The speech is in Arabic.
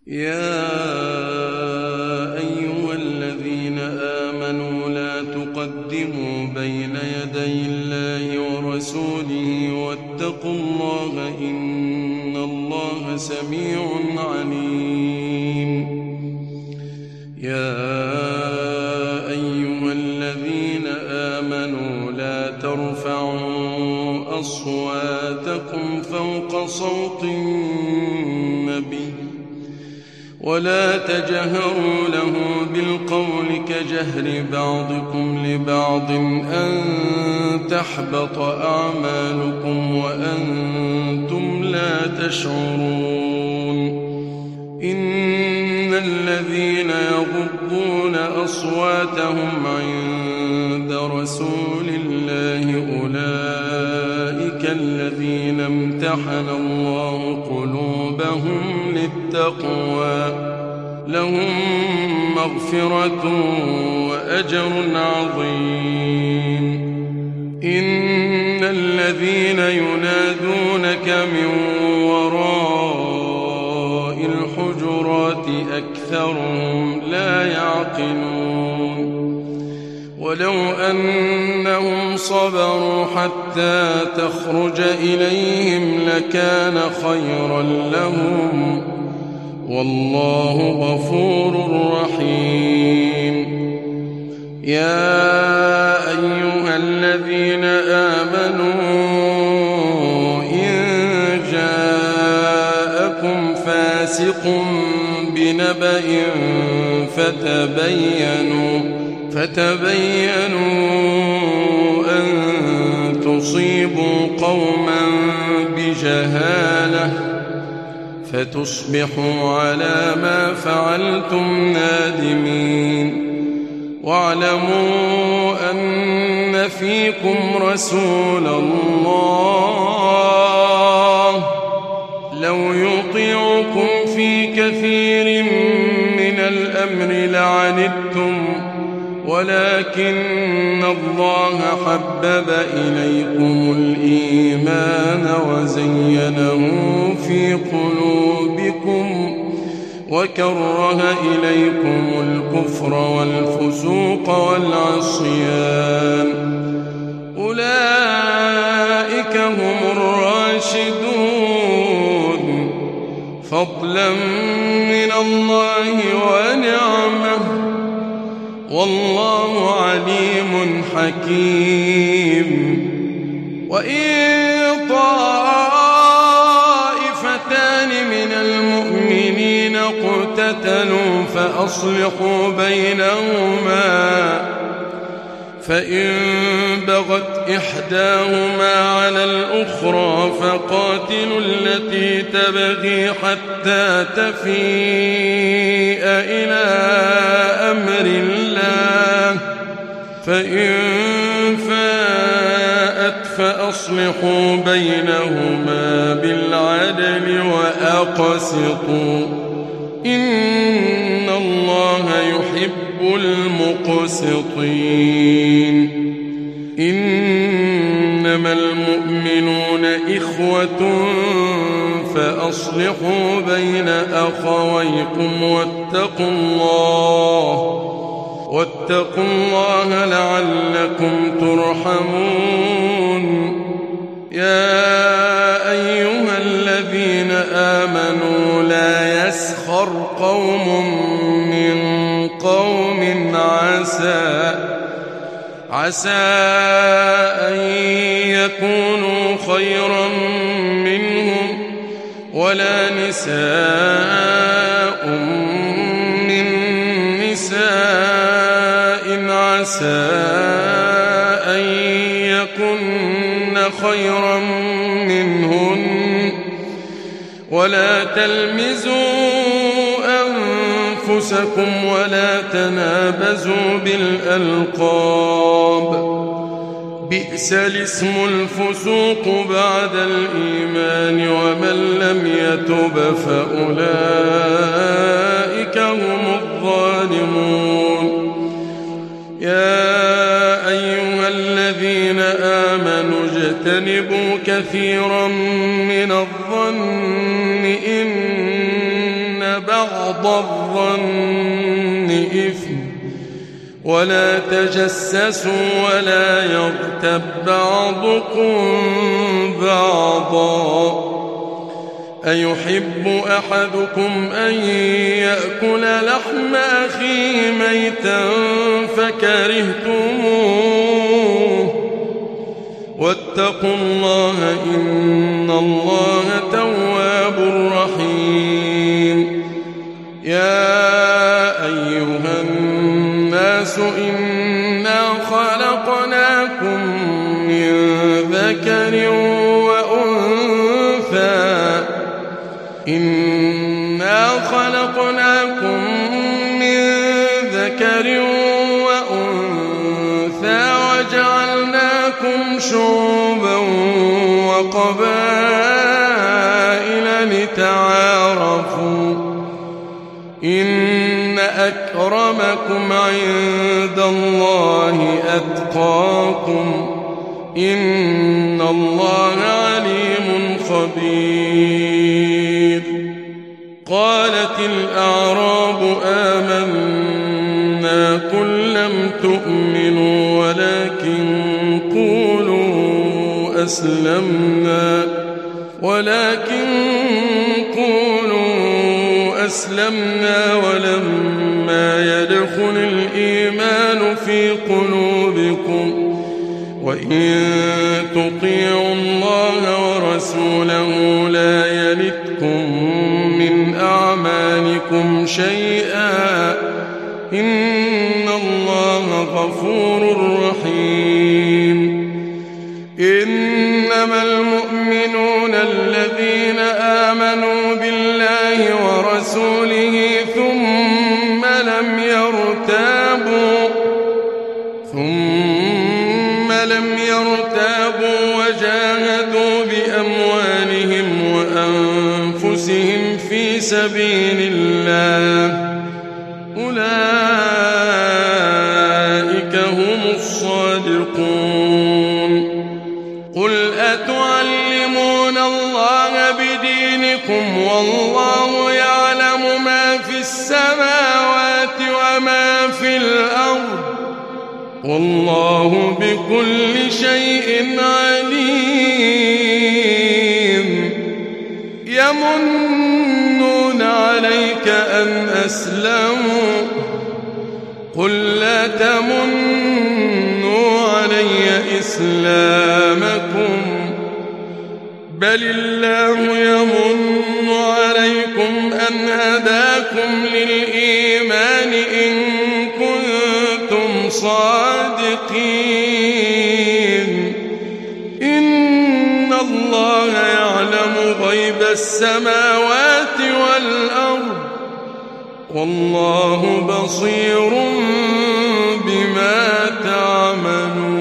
يا أيها الذين آمنوا لا تقدموا بين يدي الله ورسوله واتقوا الله إن الله سميع عليم. يا أيها الذين آمنوا لا ترفعوا أصواتكم فوق صوت النبي ولا تجهروا له بالقول كجهر بعضكم لبعض أن تحبط أعمالكم وأنتم لا تشعرون. إن الذين يغضون أصواتهم عند رسول الله أولئك الذين امتحن الله قلوبهم للتقوى لهم مغفرة وأجر عظيم. إن الذين ينادونك من وراء الحجرات أكثرهم لا يعقلون. ولو أنهم صبروا حتى تخرج إليهم لكان خيرا لهم والله غفور رحيم. يا أيها الذين آمنوا إن جاءكم فاسق بنبأ فتبينوا أن تصيبوا قوما بجهالة فتصبحوا على ما فعلتم نادمين. واعلموا أن فيكم رسول الله لو يطيعكم في كثير من الأمر لعنتم ولكن الله حبب إليكم الإيمان وزينه في قلوبكم وكره إليكم الكفر والفسوق والعصيان أولئك هم الراشدون فضلا من الله ونعمه والله عليم حكيم. وإن طائفتان من المؤمنين اقتتلوا فأصلحوا بينهما فإن بغت إحداهما على الأخرى فقاتلوا التي تبغي حتى تفيء إلى أمر الله فإن فاءت فأصلحوا بينهما بالعدل وأقسطوا إن الله يحب المقسطين. إنما المؤمنون إخوة فأصلحوا بين أخويكم واتقوا الله لعلكم ترحمون. يا أيها الذين آمنوا لا يسخر قوم من قوم عسى أن يكونوا خيرا منهم ولا نساء من نساء عسى أن يكن خيرا منهن ولا تلمزوا أنفسكم ولا تنابزوا بالألقاب بئس الاسم الفسوق بعد الإيمان ومن لم يتب فأولئك هم الظالمون. يا أيها الذين آمنوا اجتنبوا كثيرا من الظن إن بعض الظن إثم ولا تجسسوا ولا يغتب بعضكم بعضا أيحب أحدكم أن يأكل لحم أخيه ميتا فكرهتموه واتقوا الله إن الله تواب رحيم يا أيها الناس إنا خلقناكم من ذكر وأنثى وجعلناكم شعوبا وقبائل لتعارفوا إن أكرمكم عند الله أتقاكم إن الله عليم خبير قالت الأعراب آمنا قل لم تؤمنوا ولكن قولوا أسلمنا ولما يدخل الإيمان في قلوبكم وإن تطيعوا الله ورسوله لا يلتكم من أعمالكم شيئا إن الله غفور رحيم إنما المؤمنون الذين آمنوا بالله ورسوله ثم لم يرتابوا وجاهدوا بأموالهم وأنفسهم في سبيل الله أولئك هم الصادقون قل أتعلمون الله بدينكم والله يعلم ما في السماوات وما في الأرض والله بكل شيء عليم يمنون عليك أن أسلموا قل لا تمنوا علي إسلامكم بل الله يمن عليكم أن هداكم للإيمان إن كنتم صادقين إن الله يعلم غيب السماوات والأرض والله بصير بما تعملون